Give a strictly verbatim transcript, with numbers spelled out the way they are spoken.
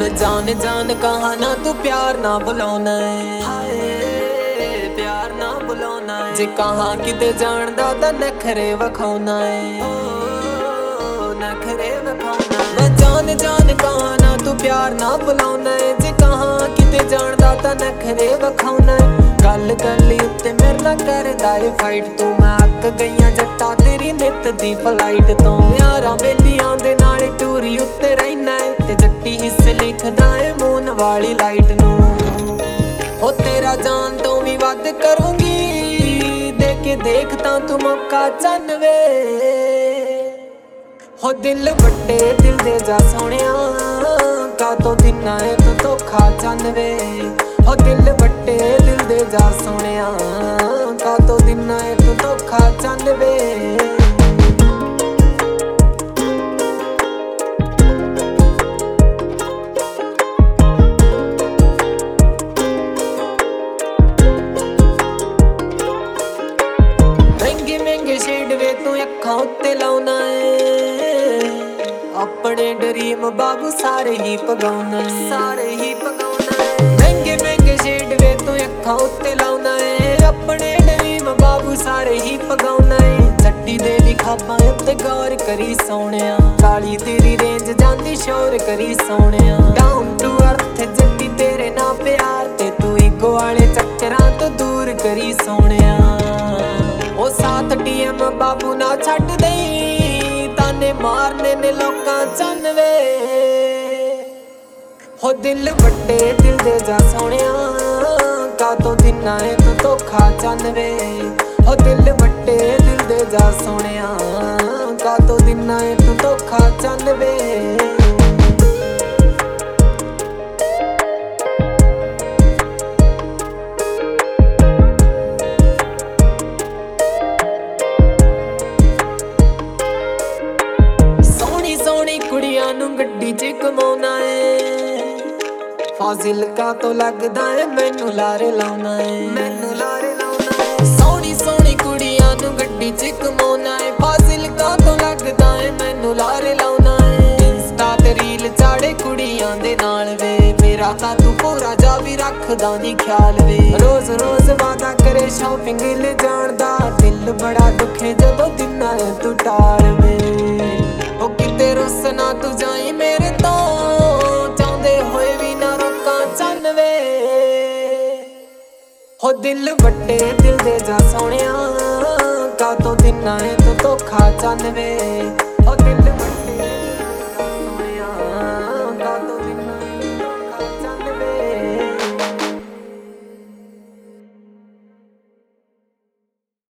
मैं जान जान कहा ना तू प्यार ना बुलाना है, हाय प्यार ना बुलाना है। जे कहा किते जानदा दा नखरे वखाउना है, ओ नखरे वखाउना है। मैं जान जान कहा ना तू प्यार ना बुलाना है। जे कहा किते जानदा दा नखरे वखाउना है। गल गली उत्ते मेरे नाल करदा ए फाइट तू, मैं अक गईयां जट्टा तेरी नित दी फ्लाइट तो। यारां बेलियां दे नाल टूरी उत्ते रहना है, ते जट्टी हिस्से लिखदा है मून वाली लाइट नू। ओ तेरा जान तो भी वध करूंगी, दे के देख तां तू मौका चन्नवे। हो दिल वट्टे दिल दे जा सोहणिया, का तो दिना है तू धोखा चन्नवे। हो दिल वट्टे दिल दे जा सोहणिया, का तो दिना है तू धोखा चन्नवे। महंगे महंगे शेड वे तू अखां उत्ते लाउना है, अपने ड्रीम बाबू सारे ही पगाउना है, सारे ही पगाउना है। महंगे महंगे शेड वे तू अखां उत्ते लाउना है, अपने ड्रीम बाबू सारे ही पगाउना है। जट्टी दे दी खापां उत्ते गौर करी सोहणिया, काली तेरी रेंज जांदी शोर करी सोहणिया। डाउन टू अर्थ जट्टी तेरे ना प्यार ते, तू ईगो वाले चक्करां तो दूर करी सोहणिया। ओ साथ टीएम बाबू ना छड्ड दई, ताने मारने ने लोकां चन्नवे। हो दिल वट्टे दिल दे जा सोहणिया, का तो दिना है तू धोखा चन्नवे। हो दिल वट्टे दिल दे जा सोहणिया, का तो दिना है तू धोखा चन्नवे। सोहनी कुड़ियां नू गड्डी च घुमाउना है, फाजिलका तो लगदा है मैनू लारे लाउना है, मैनू लारे लाउना है। सोहनी सोहनी कुड़ियां नू गड्डी च घुमाउना है, फाजिलका तो लगदा है मैनू लारे लाउना है। इंस्टा ते रील चाड़े कुड़ियां दे नाल वे, मेरा तां तू पूरा जा भी रखदा नी ख्याल वे। रोज रोज वादा करे शॉपिंग ले जाण दा, दिल बड़ा दुखे जदों दिना है तू टाल वे। ओ किते रुस ना तू जाई मेरे तो, चाहुंदे होए भी ना रोकां चन्नवे। हो दिल वट्टे दिल दे जा सोहणिया, का तो दिना है तू धोखा चन्नवे।